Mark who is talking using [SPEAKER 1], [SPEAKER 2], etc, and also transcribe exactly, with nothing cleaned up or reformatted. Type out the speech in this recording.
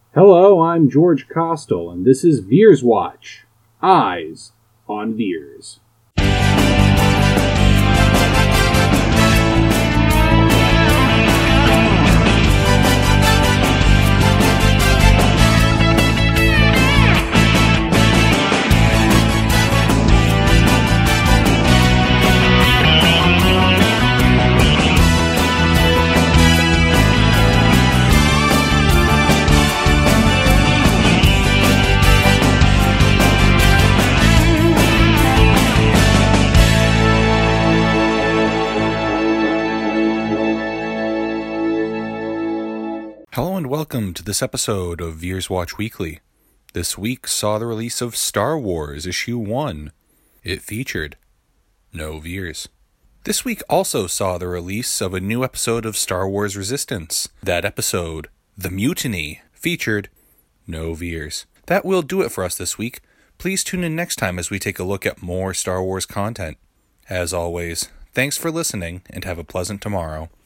[SPEAKER 1] Hello, I'm George Costel, and this is Veers Watch. Eyes on Veers.
[SPEAKER 2] Hello and welcome to this episode of Veers Watch Weekly. This week saw the release of Star Wars Issue one. It featured no Veers. This week also saw the release of a new episode of Star Wars Resistance. That episode, The Mutiny, featured no Veers. That will do it for us this week. Please tune in next time as we take a look at more Star Wars content. As always, thanks for listening and have a pleasant tomorrow.